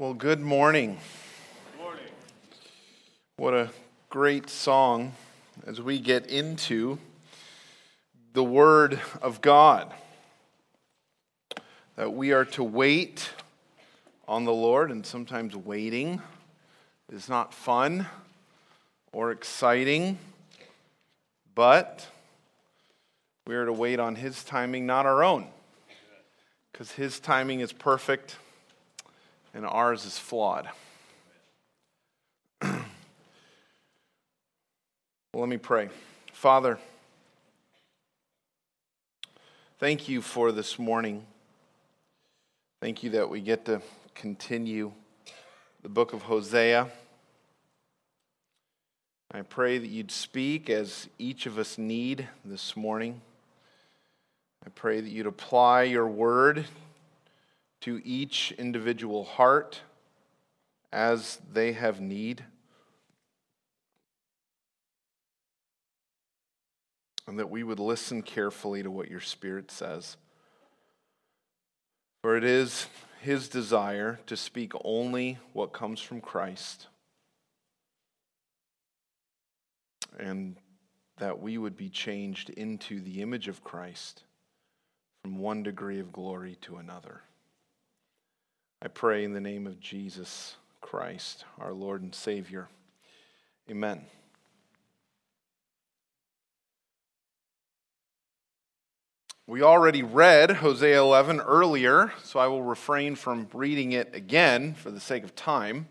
Well, good morning. Good morning. What a great song as we get into the Word of God. That we are to wait on the Lord, and sometimes waiting is not fun or exciting, but we are to wait on His timing, not our own, because His timing is perfect and ours is flawed. Well, let me pray. Father, thank you for this morning. Thank you that we get to continue the book of Hosea. I pray that you'd speak as each of us need this morning. I pray that you'd apply your word to each individual heart as they have need. And that we would listen carefully to what your Spirit says. For it is His desire to speak only what comes from Christ. And that we would be changed into the image of Christ from one degree of glory to another. I pray in the name of Jesus Christ, our Lord and Savior. Amen. We already read Hosea 11 earlier, so I will refrain from reading it again for the sake of time.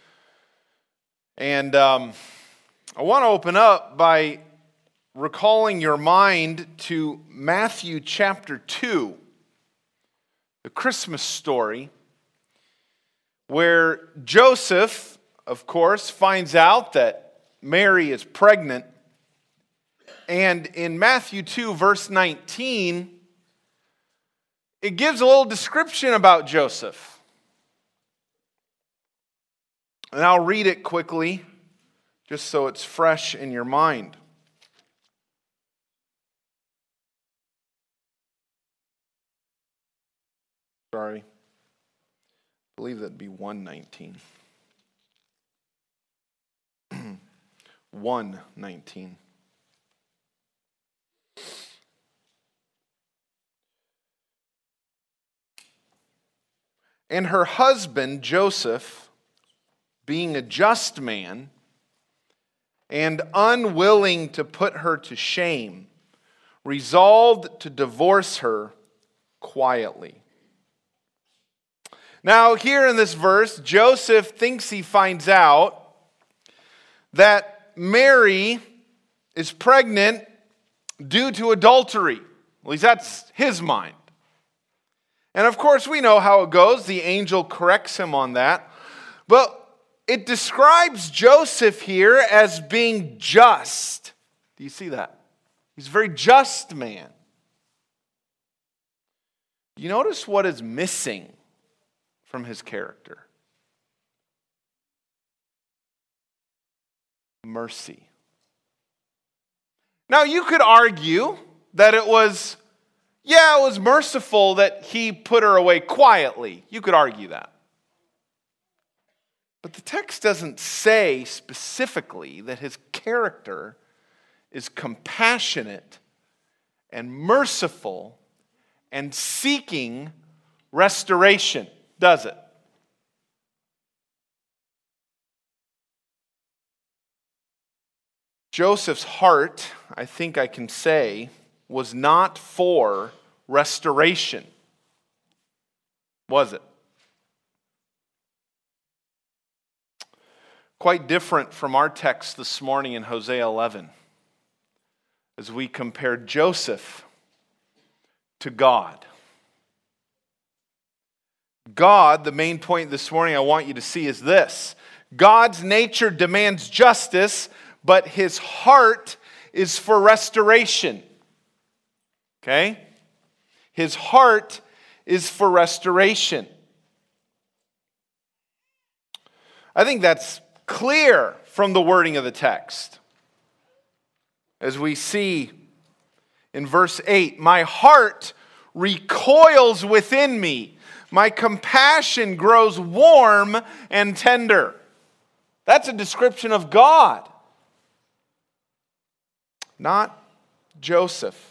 And I want to open up by recalling your mind to Matthew chapter 2, the Christmas story, where Joseph, of course, finds out that Mary is pregnant. And in Matthew 2, verse 19, it gives a little description about Joseph. And I'll read it quickly, just so it's fresh in your mind. Sorry. I believe that'd be 1:19. 1:19. And her husband, Joseph, being a just man and unwilling to put her to shame, resolved to divorce her quietly. Now, here in this verse, Joseph thinks he finds out that Mary is pregnant due to adultery. At least that's his mind. And of course, we know how it goes. The angel corrects him on that. But it describes Joseph here as being just. Do you see that? He's a very just man. You notice what is missing from his character? Mercy. Now, you could argue that it was merciful that he put her away quietly. You could argue that. But the text doesn't say specifically that his character is compassionate and merciful and seeking restoration, does it? Joseph's heart, I think I can say, was not for restoration, was it? Quite different from our text this morning in Hosea 11, as we compared Joseph to God. God, the main point this morning I want you to see is this: God's nature demands justice, but His heart is for restoration. Okay? His heart is for restoration. I think that's clear from the wording of the text. As we see in verse 8, my heart recoils within me. My compassion grows warm and tender. That's a description of God, not Joseph.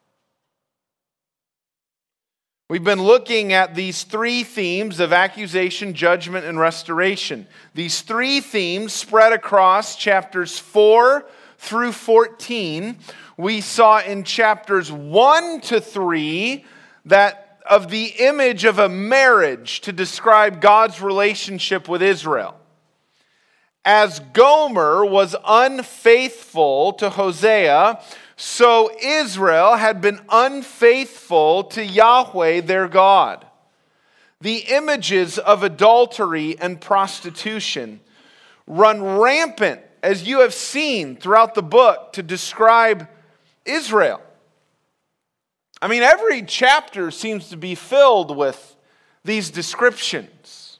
We've been looking at these three themes of accusation, judgment, and restoration. These three themes spread across chapters 4 through 14. We saw in chapters 1 to 3 that of the image of a marriage to describe God's relationship with Israel. As Gomer was unfaithful to Hosea, so Israel had been unfaithful to Yahweh their God. The images of adultery and prostitution run rampant, as you have seen throughout the book, to describe Israel. I mean, every chapter seems to be filled with these descriptions.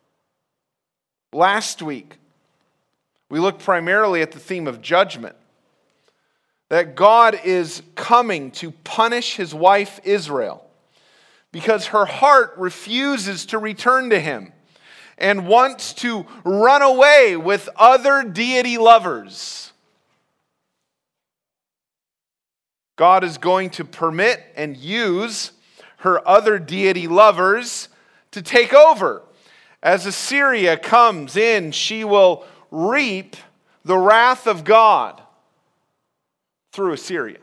Last week, we looked primarily at the theme of judgment. That God is coming to punish his wife Israel because her heart refuses to return to him and wants to run away with other deity lovers. God is going to permit and use her other deity lovers to take over. As Assyria comes in, she will reap the wrath of God through Assyria.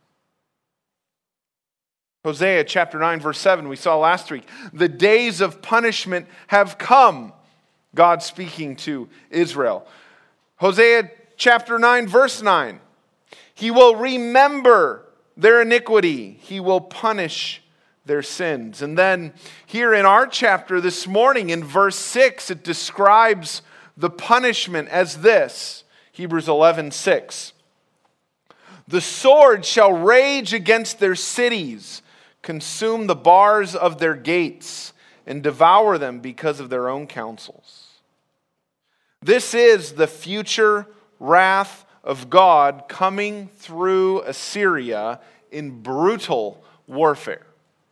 Hosea chapter 9 verse 7 we saw last week. The days of punishment have come, God speaking to Israel. Hosea chapter 9 verse 9. He will remember their iniquity. He will punish their sins. And then here in our chapter this morning in verse 6 it describes the punishment as this. Hebrews 11:6. The sword shall rage against their cities, consume the bars of their gates, and devour them because of their own counsels. This is the future wrath of God coming through Assyria in brutal warfare.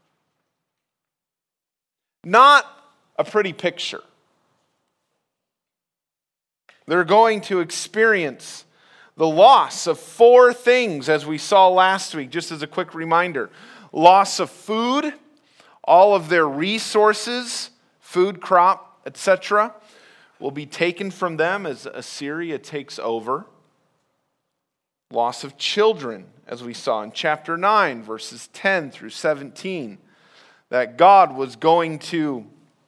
Not a pretty picture. They're going to experience the loss of 4 things, as we saw last week, just as a quick reminder. Loss of food, all of their resources, food crop, etc., will be taken from them as Assyria takes over. Loss of children, as we saw in chapter 9, verses 10 through 17, that God was going to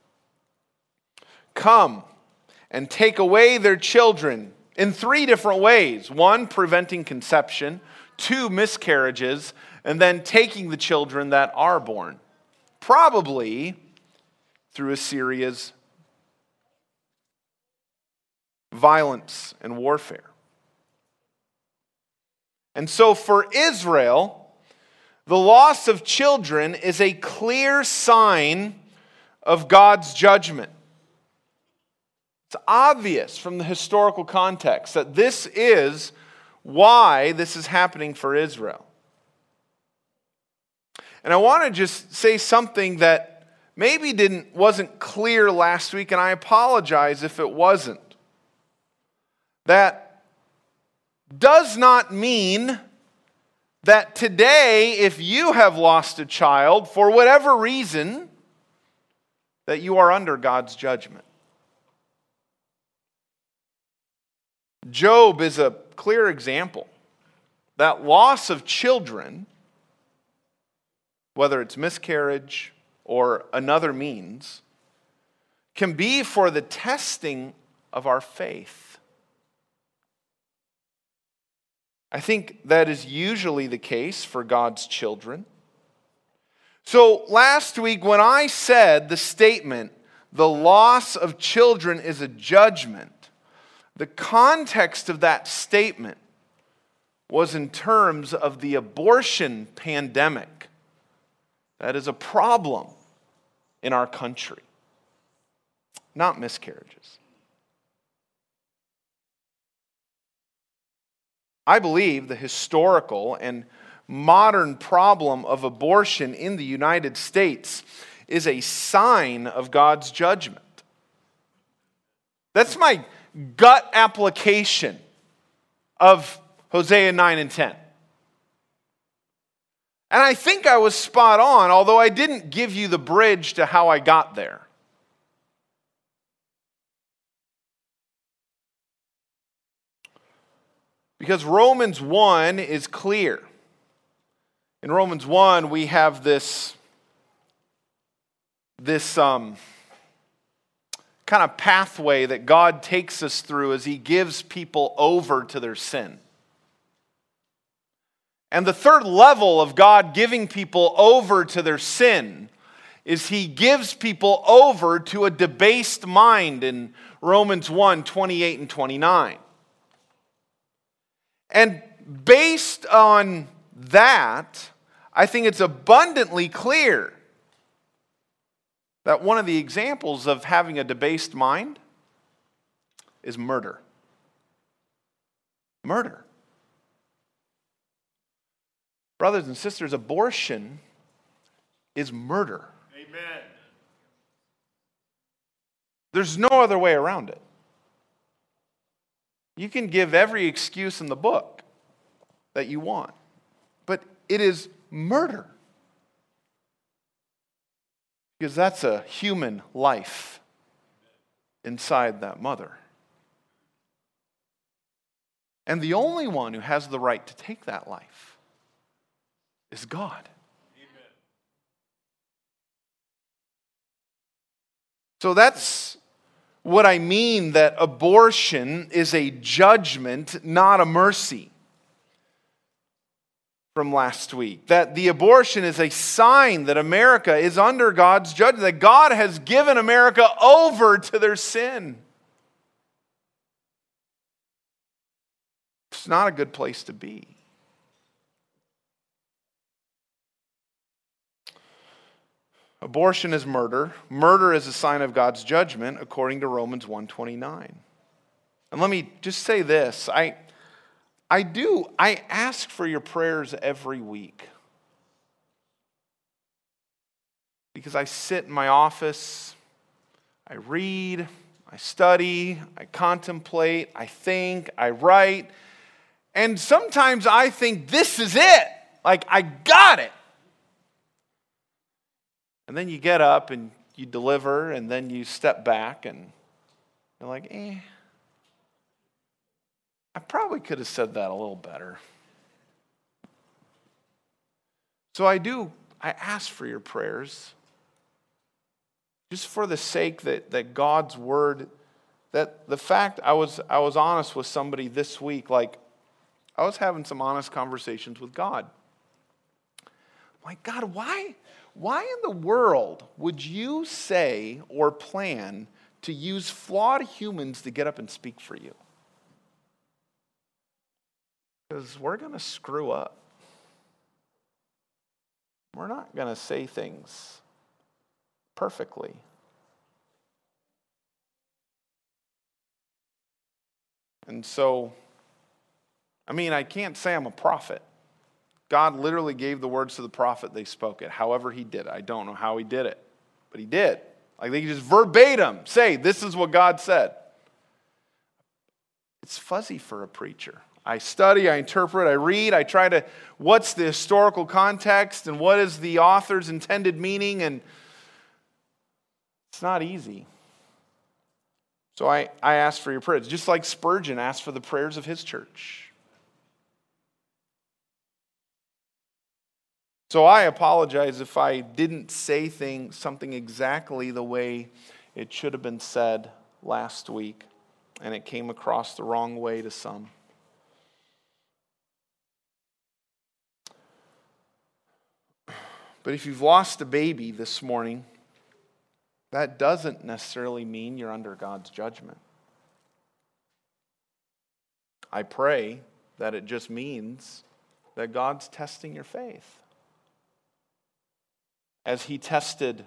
come and take away their children in 3 different ways. 1, preventing conception. 2, miscarriages. And then taking the children that are born. Probably through Assyria's violence and warfare. And so for Israel, the loss of children is a clear sign of God's judgment. It's obvious from the historical context that this is why this is happening for Israel. And I want to just say something that maybe wasn't clear last week, and I apologize if it wasn't. That does not mean that today, if you have lost a child for whatever reason, that you are under God's judgment. Job is a clear example. That loss of children, whether it's miscarriage or another means, can be for the testing of our faith. I think that is usually the case for God's children. So last week when I said the statement, the loss of children is a judgment, the context of that statement was in terms of the abortion pandemic. That is a problem in our country, not miscarriages. I believe the historical and modern problem of abortion in the United States is a sign of God's judgment. That's my gut application of Hosea 9 and 10. And I think I was spot on, although I didn't give you the bridge to how I got there. Because Romans 1 is clear. In Romans 1, we have this kind of pathway that God takes us through as He gives people over to their sin. And the third level of God giving people over to their sin is He gives people over to a debased mind in Romans 1, 28 and 29. And based on that, I think it's abundantly clear that one of the examples of having a debased mind is murder. Murder. Brothers and sisters, abortion is murder. Amen. There's no other way around it. You can give every excuse in the book that you want, but it is murder. Because that's a human life inside that mother. And the only one who has the right to take that life is God. Amen. So that's what I mean, that abortion is a judgment, not a mercy, from last week. That the abortion is a sign that America is under God's judgment, that God has given America over to their sin. It's not a good place to be. Abortion is murder. Murder is a sign of God's judgment, according to Romans 1:29. And let me just say this. I ask for your prayers every week. Because I sit in my office, I read, I study, I contemplate, I think, I write, and sometimes I think this is it. Like, I got it. And then you get up and you deliver, and then you step back and you're like, I probably could have said that a little better. So I ask for your prayers, just for the sake that God's word, that the fact I was honest with somebody this week, like I was having some honest conversations with God. I'm like, God, why in the world would you say or plan to use flawed humans to get up and speak for you? Because we're going to screw up. We're not going to say things perfectly. And so, I can't say I'm a prophet. God literally gave the words to the prophet, they spoke it. However he did it. I don't know how he did it, but he did. Like they just verbatim say, this is what God said. It's fuzzy for a preacher. I study, I interpret, I read, I try to, what's the historical context and what is the author's intended meaning, and it's not easy. So I ask for your prayers, just like Spurgeon asked for the prayers of his church. So I apologize if I didn't say something exactly the way it should have been said last week, and it came across the wrong way to some. But if you've lost a baby this morning, that doesn't necessarily mean you're under God's judgment. I pray that it just means that God's testing your faith, as he tested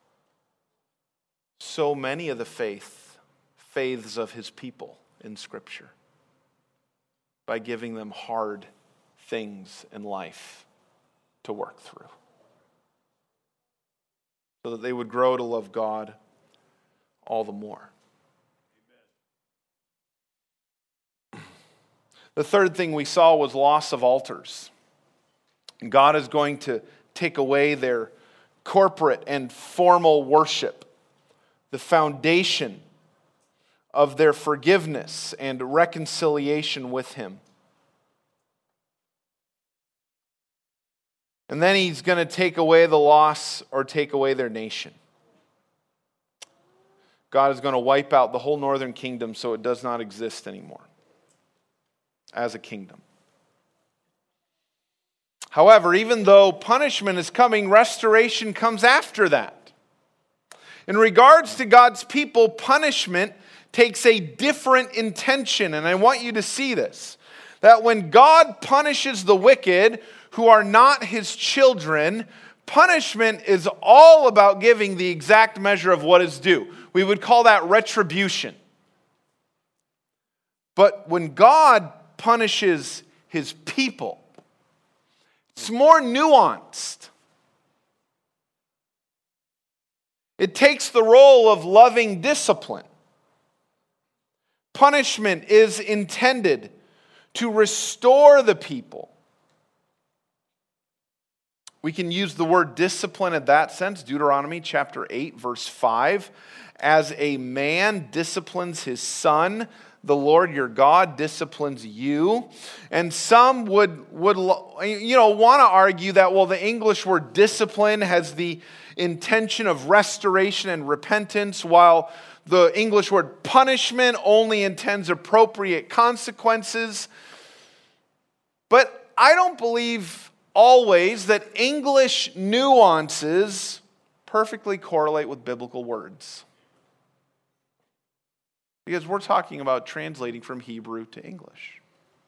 so many of the faiths of his people in Scripture, by giving them hard things in life to work through. so that they would grow to love God all the more. The third thing we saw was loss of altars. God is going to take away their corporate and formal worship, the foundation of their forgiveness and reconciliation with Him. And then He's going to take away the loss or take away their nation. God is going to wipe out the whole northern kingdom so it does not exist anymore as a kingdom. However, even though punishment is coming, restoration comes after that. In regards to God's people, punishment takes a different intention, and I want you to see this. That when God punishes the wicked who are not His children, punishment is all about giving the exact measure of what is due. We would call that retribution. But when God punishes His people, it's more nuanced. It takes the role of loving discipline. Punishment is intended to restore the people. We can use the word discipline in that sense. Deuteronomy chapter 8, verse 5. As a man disciplines his son, the Lord your God disciplines you. And some would want to argue that, well, the English word discipline has the intention of restoration and repentance, while the English word punishment only intends appropriate consequences. But I don't believe always that English nuances perfectly correlate with biblical words. Because we're talking about translating from Hebrew to English.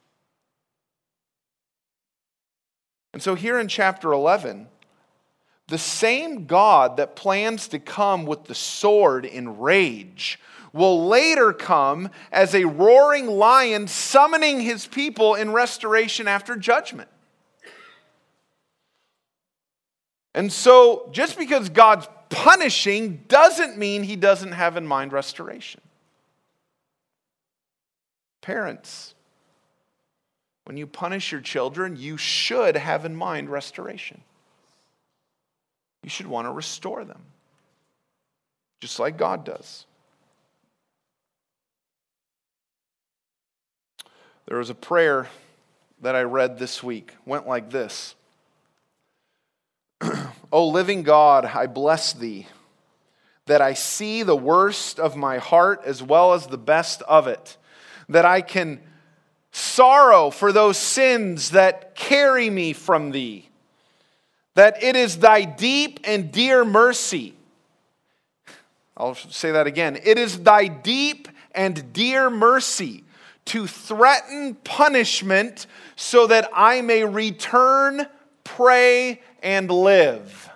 And so here in chapter 11, the same God that plans to come with the sword in rage will later come as a roaring lion summoning His people in restoration after judgment. And so just because God's punishing doesn't mean He doesn't have in mind restoration. Parents, when you punish your children, you should have in mind restoration. You should want to restore them, just like God does. There was a prayer that I read this week. It went like this. O living God, I bless Thee, that I see the worst of my heart as well as the best of it, that I can sorrow for those sins that carry me from Thee, that it is Thy deep and dear mercy. I'll say that again. It is Thy deep and dear mercy to threaten punishment so that I may return, pray, and live.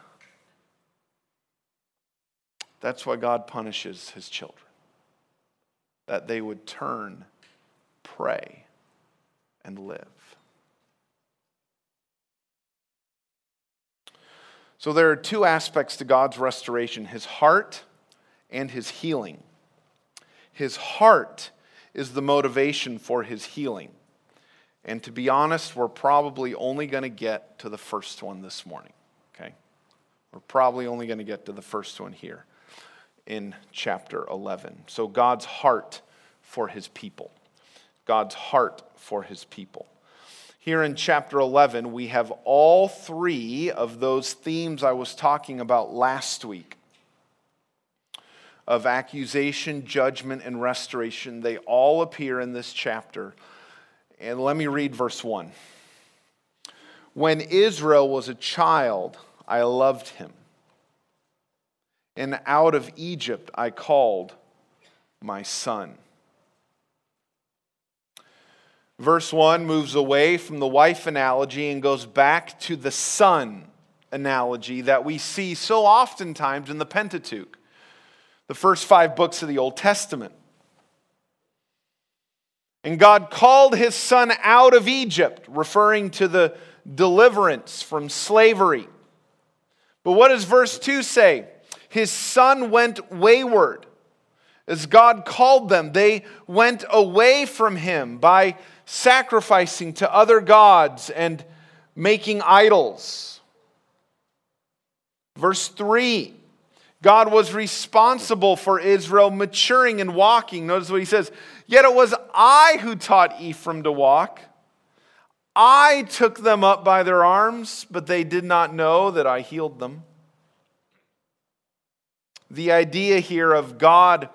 That's why God punishes His children. That they would turn, pray, and live. So there are two aspects to God's restoration: His heart and His healing. His heart is the motivation for His healing. And to be honest, we're probably only going to get to the first one this morning. Okay? We're probably only going to get to the first one here in chapter 11. So God's heart for His people. God's heart for His people. Here in chapter 11, we have all three of those themes I was talking about last week of accusation, judgment, and restoration. They all appear in this chapter. And let me read verse 1. When Israel was a child, I loved him. And out of Egypt I called my son. Verse 1 moves away from the wife analogy and goes back to the son analogy that we see so oftentimes in the Pentateuch, the first 5 books of the Old Testament. And God called His son out of Egypt, referring to the deliverance from slavery. But what does verse 2 say? his son went wayward. As God called them, they went away from him by sacrificing to other gods and making idols. Verse 3, God was responsible for Israel maturing and walking. Notice what he says, "Yet it was I who taught Ephraim to walk. I took them up by their arms, but they did not know that I healed them." The idea here of God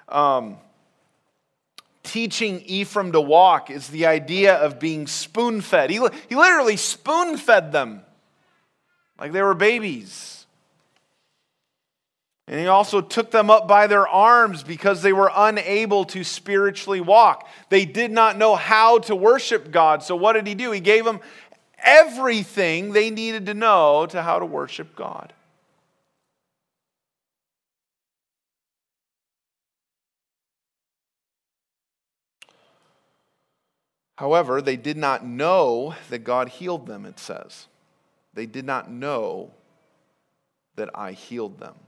teaching Ephraim to walk is the idea of being spoon-fed. He literally spoon-fed them like they were babies. And he also took them up by their arms because they were unable to spiritually walk. They did not know how to worship God. So what did he do? He gave them everything they needed to know to how to worship God. However, they did not know that God healed them, it says. They did not know that I healed them.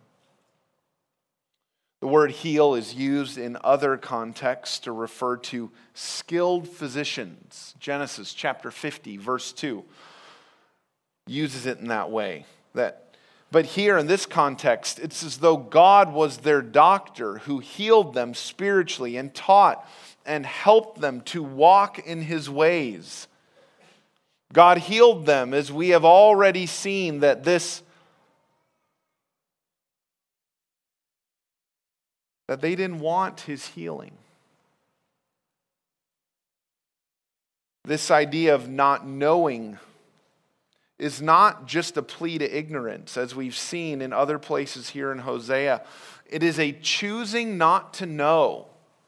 The word heal is used in other contexts to refer to skilled physicians. Genesis chapter 50, verse 2 uses it in that way. But here in this context, it's as though God was their doctor who healed them spiritually and taught and helped them to walk in his ways. God healed them, as we have already seen that they didn't want his healing. This idea of not knowing is not just a plea to ignorance, as we've seen in other places here in Hosea. It is a choosing not to know.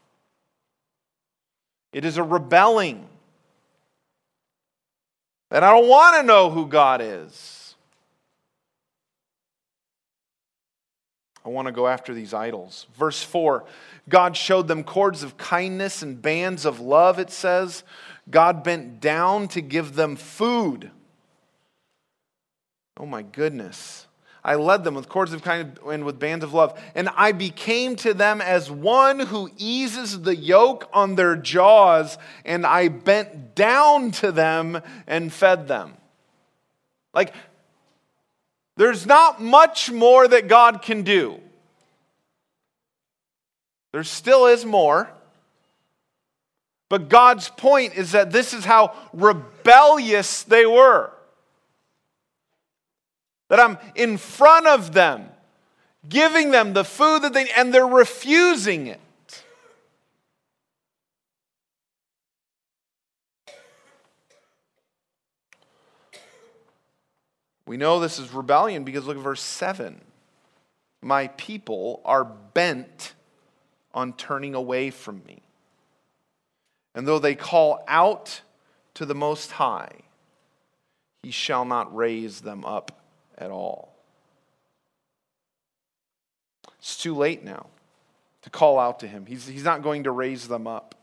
It is a rebelling. That I don't want to know who God is. I want to go after these idols. Verse 4, God showed them cords of kindness and bands of love, it says. God bent down to give them food. Oh my goodness. I led them with cords of kindness and with bands of love. And I became to them as one who eases the yoke on their jaws. And I bent down to them and fed them. Like, there's not much more that God can do. There still is more. But God's point is that this is how rebellious they were. That I'm in front of them, giving them the food that and they're refusing it. We know this is rebellion because look at verse 7. My people are bent on turning away from me. And though they call out to the Most High, he shall not raise them up at all. It's too late now to call out to him. He's not going to raise them up.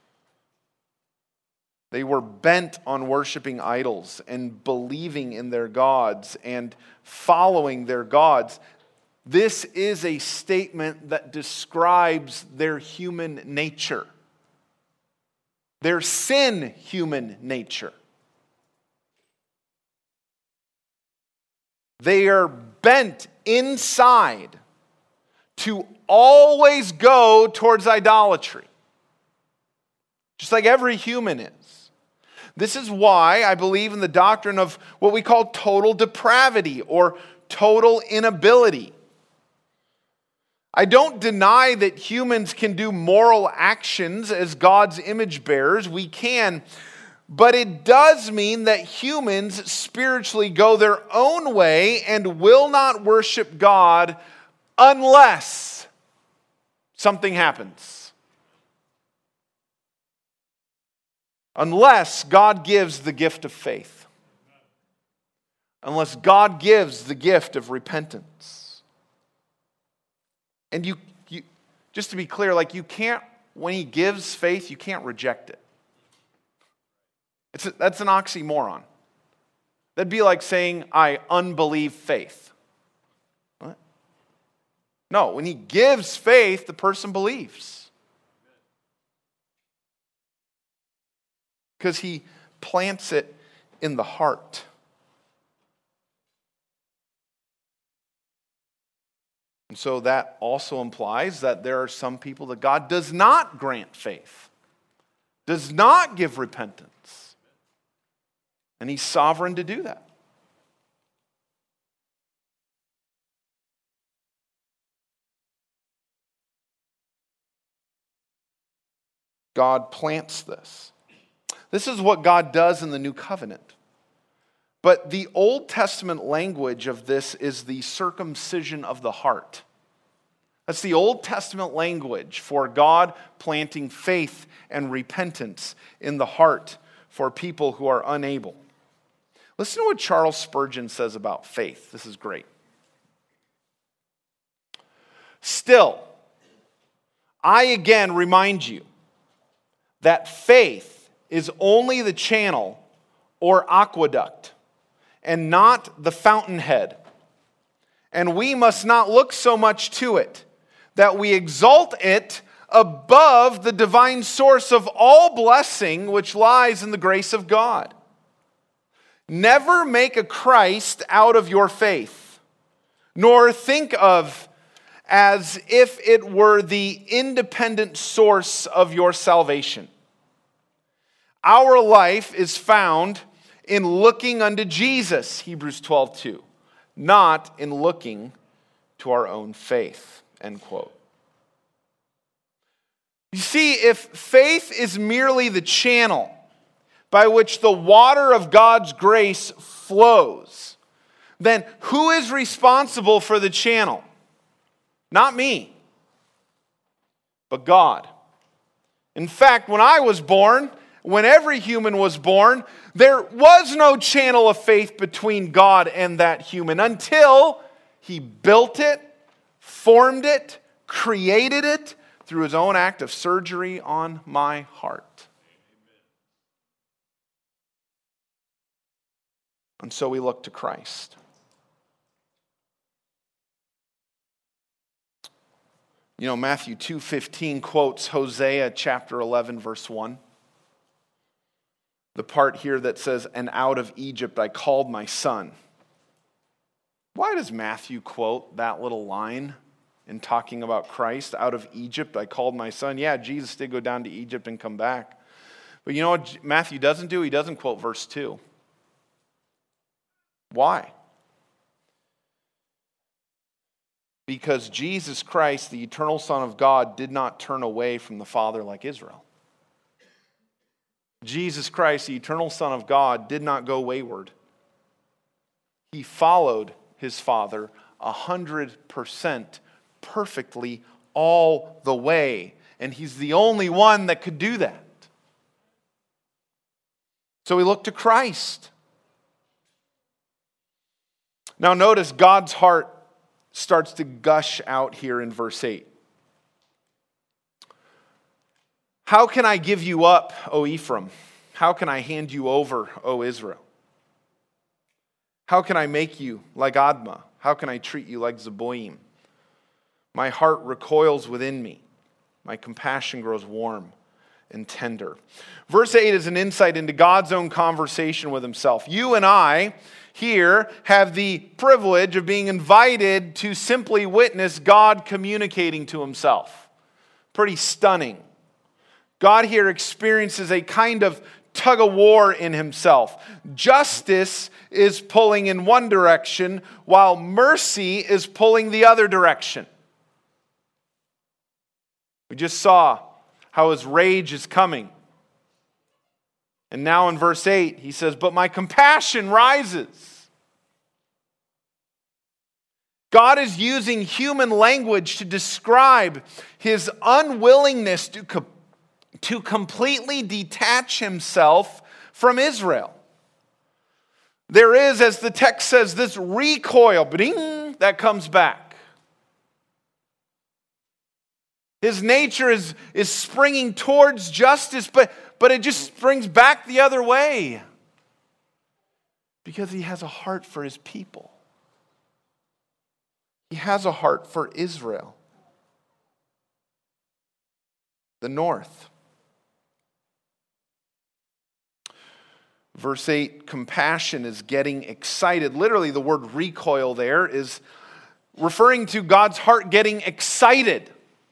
They were bent on worshiping idols and believing in their gods and following their gods. This is a statement that describes their human nature, their sin human nature. They are bent inside to always go towards idolatry, just like every human is. This is why I believe in the doctrine of what we call total depravity or total inability. I don't deny that humans can do moral actions as God's image bearers. We can. But it does mean that humans spiritually go their own way and will not worship God unless something happens. Unless God gives the gift of faith. Unless God gives the gift of repentance. And you just to be clear, like you can't, when he gives faith, you can't reject it. That's an oxymoron. That'd be like saying, I unbelieve faith. What? No, when he gives faith, the person believes. Because he plants it in the heart. And so that also implies that there are some people that God does not grant faith, does not give repentance. And he's sovereign to do that. God plants this. This is what God does in the new covenant. But the Old Testament language of this is the circumcision of the heart. That's the Old Testament language for God planting faith and repentance in the heart for people who are unable. Listen to what Charles Spurgeon says about faith. This is great. Still, I again remind you that faith is only the channel or aqueduct and not the fountainhead. And we must not look so much to it that we exalt it above the divine source of all blessing which lies in the grace of God. Never make a Christ out of your faith, nor think of as if it were the independent source of your salvation. Our life is found in looking unto Jesus, Hebrews 12:2, not in looking to our own faith, end quote. You see, if faith is merely the channel by which the water of God's grace flows, then who is responsible for the channel? Not me, but God. In fact, when I was born, when every human was born, there was no channel of faith between God and that human until he built it, formed it, created it through his own act of surgery on my heart. And so we look to Christ. You know, Matthew 2:15 quotes Hosea chapter 11, verse 1. The part here that says, "And out of Egypt I called my son." Why does Matthew quote that little line in talking about Christ? Out of Egypt I called my son. Yeah, Jesus did go down to Egypt and come back. But you know what Matthew doesn't do? He doesn't quote verse 2. Why? Because Jesus Christ, the eternal Son of God, did not turn away from the Father like Israel. Jesus Christ, the eternal Son of God, did not go wayward. He followed his Father 100% perfectly all the way. And he's the only one that could do that. So we look to Christ. Now notice God's heart starts to gush out here in verse 8. How can I give you up, O Ephraim? How can I hand you over, O Israel? How can I make you like Admah? How can I treat you like Zeboim? My heart recoils within me. My compassion grows warm and tender. Verse 8 is an insight into God's own conversation with himself. You and I here have the privilege of being invited to simply witness God communicating to himself. Pretty stunning. God here experiences a kind of tug of war in himself. Justice is pulling in one direction, while mercy is pulling the other direction. We just saw how his rage is coming. And now in verse 8, he says, "But my compassion rises." God is using human language to describe his unwillingness to completely detach himself from Israel. There is, as the text says, this recoil, bing, that comes back. His nature is springing towards justice, but it just springs back the other way. Because he has a heart for his people. He has a heart for Israel, the north. Verse 8, compassion is getting excited. Literally, the word recoil there is referring to God's heart getting excited.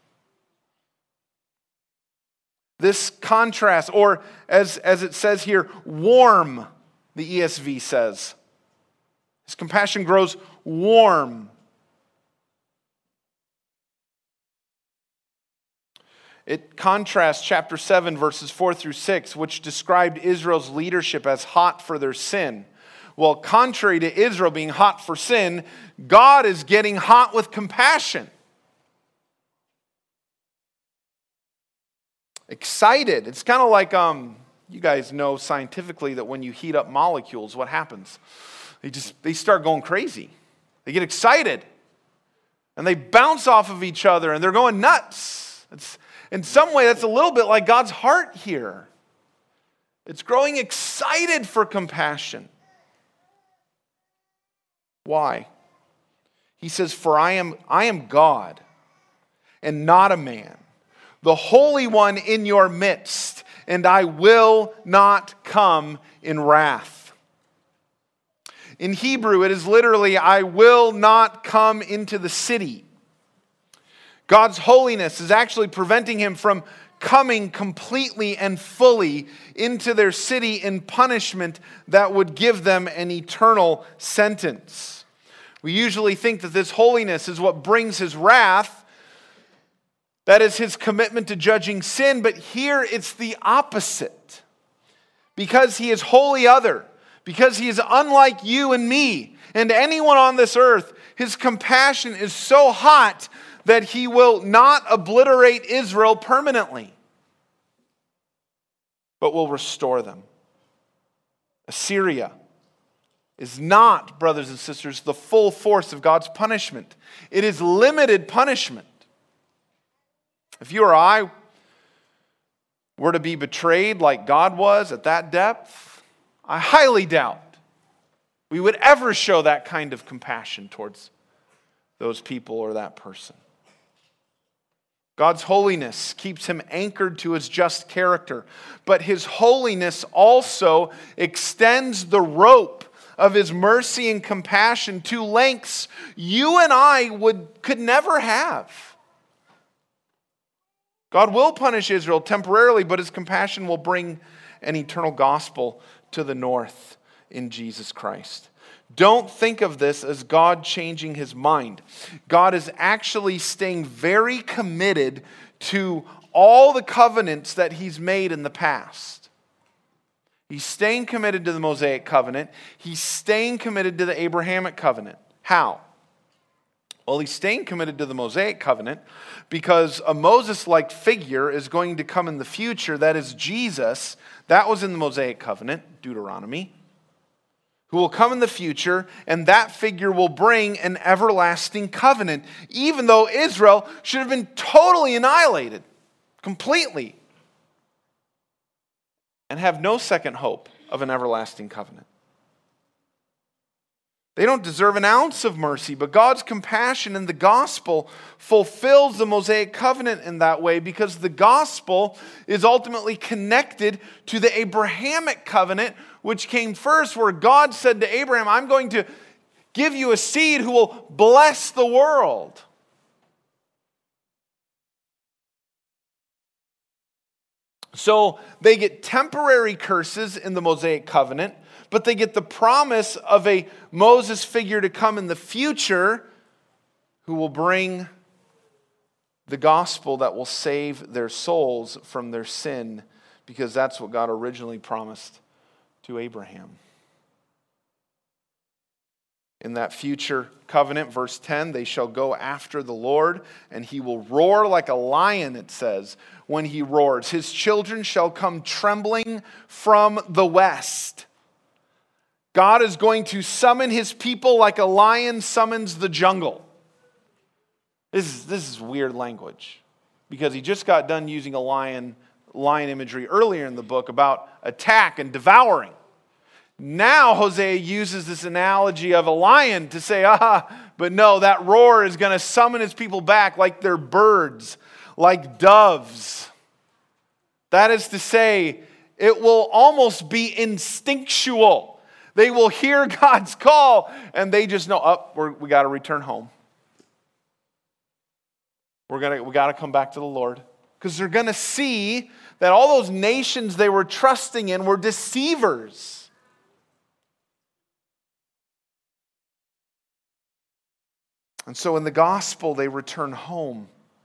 This contrast, or as it says here, warm, the ESV says. His compassion grows warm. It contrasts chapter 7, verses 4 through 6, which described Israel's leadership as hot for their sin. Well, contrary to Israel being hot for sin, God is getting hot with compassion. Excited. It's kind of like, you guys know scientifically that when you heat up molecules, what happens? They start going crazy. They get excited. And they bounce off of each other and they're going nuts. In some way, that's a little bit like God's heart here. It's growing excited for compassion. Why? He says, "For I am God, and not a man, the Holy One in your midst, and I will not come in wrath." In Hebrew, it is literally, "I will not come into the city." God's holiness is actually preventing him from coming completely and fully into their city in punishment that would give them an eternal sentence. We usually think that this holiness is what brings his wrath. That is his commitment to judging sin, but here it's the opposite. Because he is wholly other, because he is unlike you and me and anyone on this earth, his compassion is so hot that he will not obliterate Israel permanently, but will restore them. Assyria is not, brothers and sisters, the full force of God's punishment. It is limited punishment. If you or I were to be betrayed like God was at that depth, I highly doubt we would ever show that kind of compassion towards those people or that person. God's holiness keeps him anchored to his just character, but his holiness also extends the rope of his mercy and compassion to lengths you and I could never have. God will punish Israel temporarily, but his compassion will bring an eternal gospel to the north in Jesus Christ. Don't think of this as God changing his mind. God is actually staying very committed to all the covenants that he's made in the past. He's staying committed to the Mosaic covenant. He's staying committed to the Abrahamic covenant. How? Well, he's staying committed to the Mosaic covenant because a Moses-like figure is going to come in the future. That is Jesus. That was in the Mosaic covenant, Deuteronomy, who will come in the future, and that figure will bring an everlasting covenant, even though Israel should have been totally annihilated, completely, and have no second hope of an everlasting covenant. They don't deserve an ounce of mercy, but God's compassion in the gospel fulfills the Mosaic covenant in that way because the gospel is ultimately connected to the Abrahamic covenant, which came first, where God said to Abraham, "I'm going to give you a seed who will bless the world." So they get temporary curses in the Mosaic covenant, but they get the promise of a Moses figure to come in the future who will bring the gospel that will save their souls from their sin, because that's what God originally promised to Abraham. In that future covenant, verse 10, they shall go after the Lord, and he will roar like a lion, it says, when he roars. His children shall come trembling from the west. God is going to summon his people like a lion summons the jungle. This is weird language, because he just got done using a lion imagery earlier in the book about attack and devouring. Now Hosea uses this analogy of a lion to say, but no, that roar is going to summon his people back like they're birds, like doves. That is to say, it will almost be instinctual. They will hear God's call and they just know, we got to return home. We got to come back to the Lord. Because they're going to see that all those nations they were trusting in were deceivers. And so in the gospel, they return home.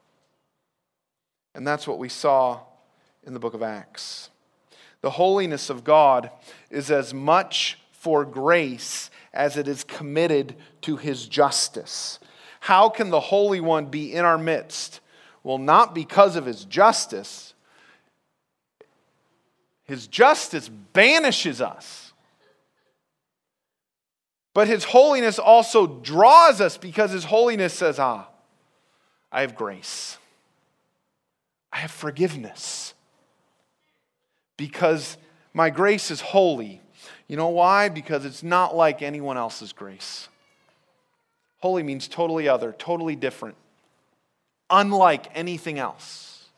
And that's what we saw in the book of Acts. The holiness of God is as much for grace as it is committed to His justice. How can the Holy One be in our midst? Well, not because of His justice. His justice banishes us. But His holiness also draws us because His holiness says, I have grace. I have forgiveness. Because my grace is holy. You know why? Because it's not like anyone else's grace. Holy means totally other, totally different. Unlike anything else.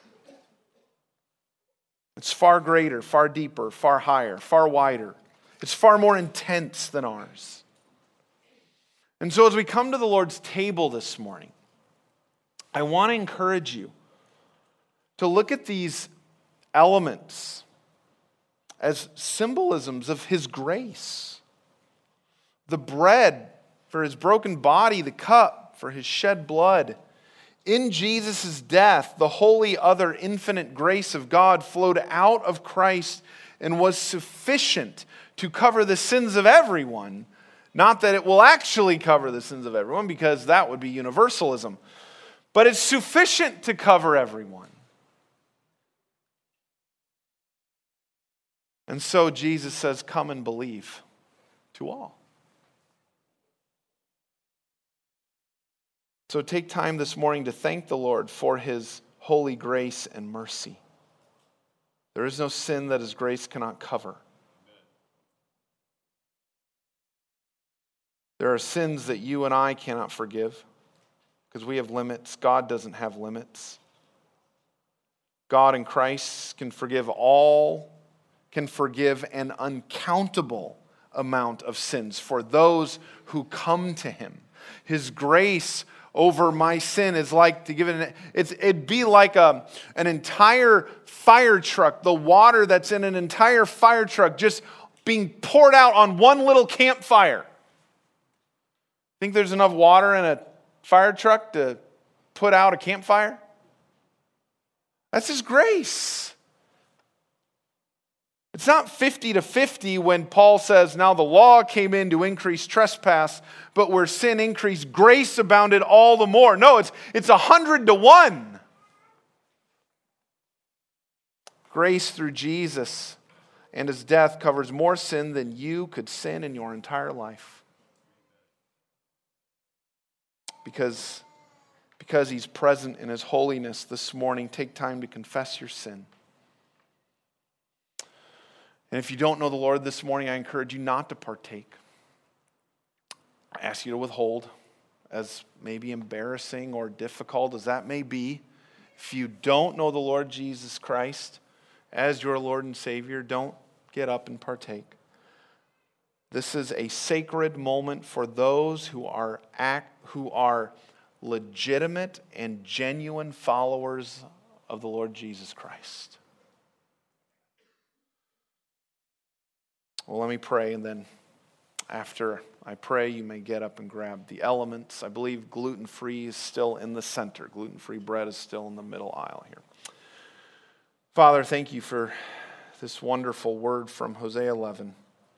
It's far greater, far deeper, far higher, far wider. It's far more intense than ours. And so as we come to the Lord's table this morning, I want to encourage you to look at these elements as symbolisms of His grace. The bread for His broken body, the cup for His shed blood. In Jesus' death, the holy, other, infinite grace of God flowed out of Christ and was sufficient to cover the sins of everyone. Not that it will actually cover the sins of everyone, because that would be universalism. But it's sufficient to cover everyone. And so Jesus says, come and believe to all. So take time this morning to thank the Lord for His holy grace and mercy. There is no sin that His grace cannot cover. There are sins that you and I cannot forgive because we have limits. God doesn't have limits. God in Christ can forgive all, can forgive an uncountable amount of sins for those who come to Him. His grace over my sin is like to give it, it'd be like an entire fire truck, the water that's in an entire fire truck just being poured out on one little campfire. Think there's enough water in a fire truck to put out a campfire? That's His grace. It's not 50-50 when Paul says, now the law came in to increase trespass, but where sin increased, grace abounded all the more. No, it's 100-1. Grace through Jesus and His death covers more sin than you could sin in your entire life. Because He's present in His holiness this morning, take time to confess your sin. And if you don't know the Lord this morning, I encourage you not to partake. I ask you to withhold, as maybe embarrassing or difficult as that may be. If you don't know the Lord Jesus Christ as your Lord and Savior, don't get up and partake. This is a sacred moment for those who are legitimate and genuine followers of the Lord Jesus Christ. Well, let me pray, and then after I pray, you may get up and grab the elements. I believe gluten-free is still in the center. Gluten-free bread is still in the middle aisle here. Father, thank you for this wonderful word from Hosea 11.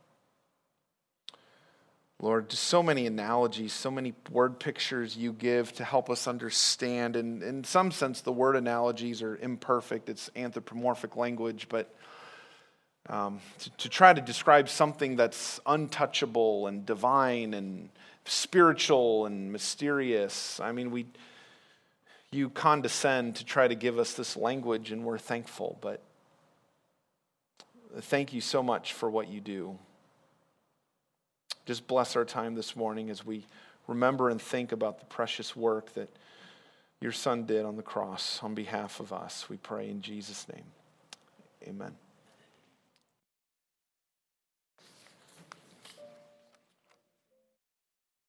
Lord, just so many analogies, so many word pictures you give to help us understand. And in some sense, the word analogies are imperfect. It's anthropomorphic language, but to try to describe something that's untouchable and divine and spiritual and mysterious, I mean, you condescend to try to give us this language, and we're thankful. But thank you so much for what you do. Just bless our time this morning as we remember and think about the precious work that your Son did on the cross on behalf of us. We pray in Jesus' name. Amen.